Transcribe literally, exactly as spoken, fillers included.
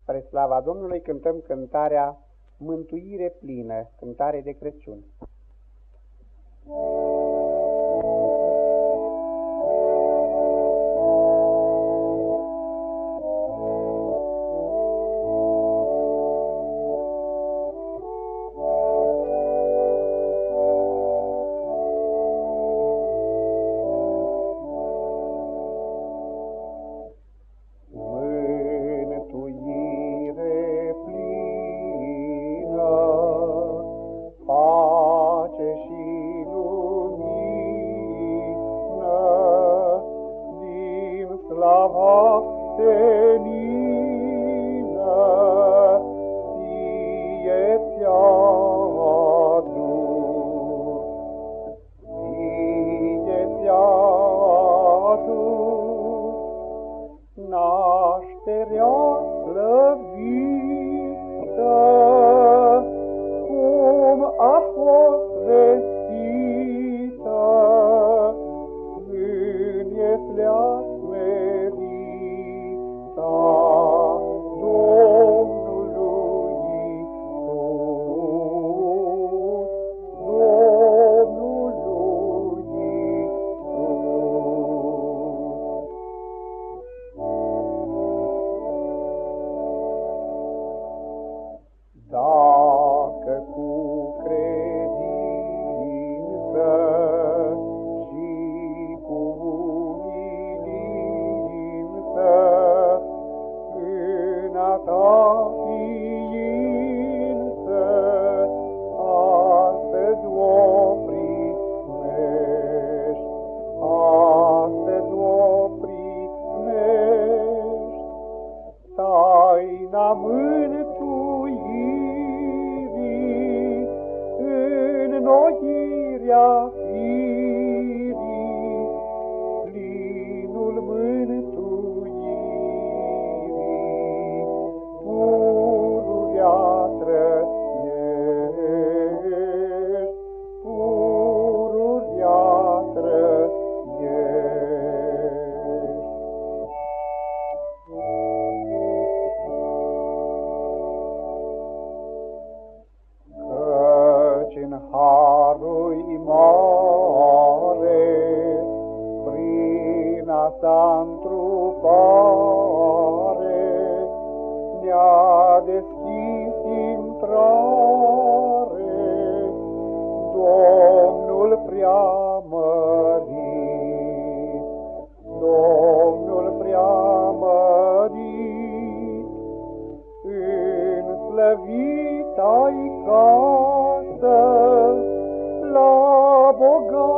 Spre slava Domnului cântăm cântarea Mântuire plină, cântare de Crăciun. Slava senină, ție ți-aduc, ție ți-aduc nașterea slăvită, cum a fost vestită în Ieslea Dacă cu credință și cu umilință în a ta ființă astăzi o primești, astăzi o primești, taina mântuirii, înnoirea firii, plinul mântuirii, pururea trăiești, pururea trăiești. Căci-n harul-i mare, prin a sa întrupare, ne-a deschis intrare Domnul preamărit, Domnul preamărit, în slăvita-i casă, la bogat